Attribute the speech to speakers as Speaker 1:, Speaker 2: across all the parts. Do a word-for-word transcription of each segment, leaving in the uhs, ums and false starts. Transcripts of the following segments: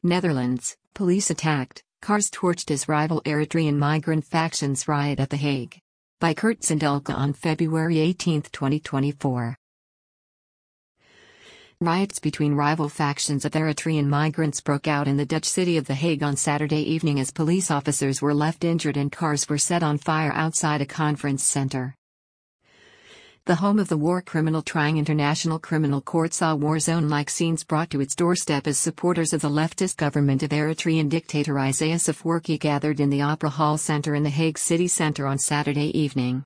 Speaker 1: Netherlands, police attacked, cars torched as rival Eritrean migrant factions riot at The Hague. By Kurt Sindelka on February eighteenth, twenty twenty-four. Riots between rival factions of Eritrean migrants broke out in the Dutch city of The Hague on Saturday evening as police officers were left injured and cars were set on fire outside a conference center. The home of the war criminal trying International Criminal Court saw war zone-like scenes brought to its doorstep as supporters of the leftist government of Eritrean dictator Isaias Afwerki gathered in the Opera Hall Center in The Hague city centre on Saturday evening.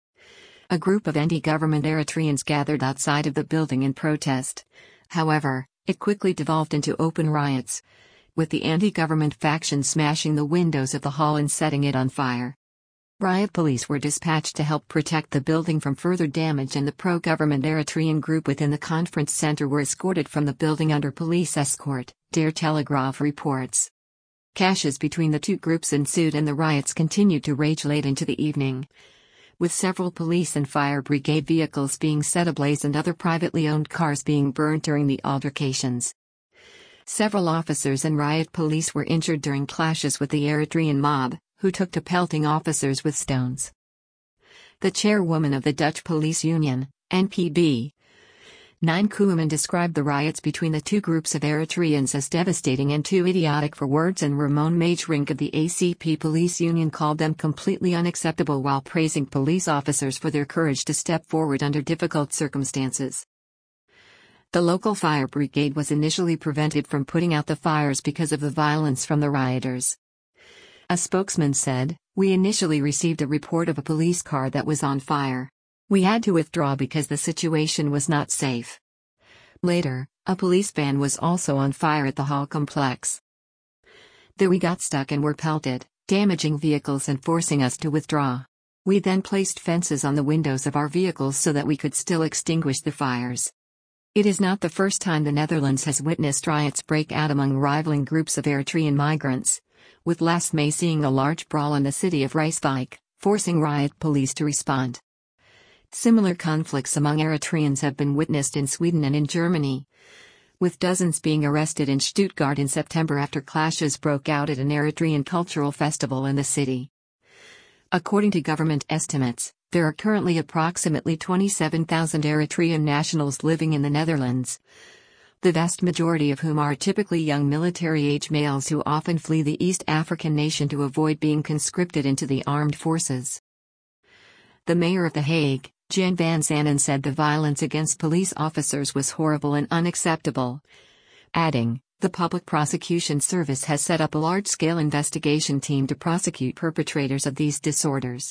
Speaker 1: A group of anti-government Eritreans gathered outside of the building in protest. However, it quickly devolved into open riots, with the anti-government faction smashing the windows of the hall and setting it on fire. Riot police were dispatched to help protect the building from further damage, and the pro-government Eritrean group within the conference center were escorted from the building under police escort, Der Telegraph reports. Clashes between the two groups ensued and the riots continued to rage late into the evening, with several police and fire brigade vehicles being set ablaze and other privately owned cars being burned during the altercations. Several officers and riot police were injured during clashes with the Eritrean mob, who took to pelting officers with stones. The chairwoman of the Dutch Police Union, N P B, Nine Koeman, described the riots between the two groups of Eritreans as devastating and too idiotic for words, and Ramon Magerink of the A C P Police Union called them completely unacceptable while praising police officers for their courage to step forward under difficult circumstances. The local fire brigade was initially prevented from putting out the fires because of the violence from the rioters. A spokesman said, "We initially received a report of a police car that was on fire. We had to withdraw because the situation was not safe. Later, a police van was also on fire at the hall complex. There we got stuck and were pelted, damaging vehicles and forcing us to withdraw. We then placed fences on the windows of our vehicles so that we could still extinguish the fires." It is not the first time the Netherlands has witnessed riots break out among rivaling groups of Eritrean migrants, with last May seeing a large brawl in the city of Rijswijk, forcing riot police to respond. Similar conflicts among Eritreans have been witnessed in Sweden and in Germany, with dozens being arrested in Stuttgart in September after clashes broke out at an Eritrean cultural festival in the city. According to government estimates, there are currently approximately twenty-seven thousand Eritrean nationals living in the Netherlands, the vast majority of whom are typically young military-age males who often flee the East African nation to avoid being conscripted into the armed forces. The mayor of The Hague, Jan van Zanen, said the violence against police officers was horrible and unacceptable, adding, "The Public Prosecution Service has set up a large-scale investigation team to prosecute perpetrators of these disorders.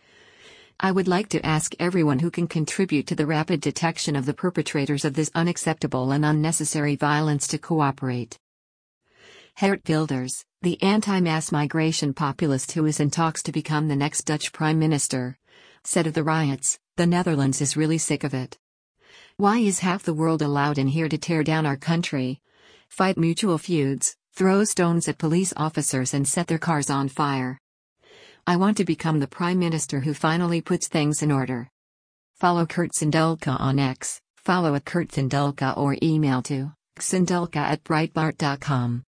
Speaker 1: I would like to ask everyone who can contribute to the rapid detection of the perpetrators of this unacceptable and unnecessary violence to cooperate." Geert Wilders, the anti-mass migration populist who is in talks to become the next Dutch prime minister, said of the riots, "The Netherlands is really sick of it. Why is half the world allowed in here to tear down our country, fight mutual feuds, throw stones at police officers and set their cars on fire? I want to become the prime minister who finally puts things in order." Follow Kurt Sindelka on X, follow at Kurt Sindelka, or email to sindelka at breitbart dot com.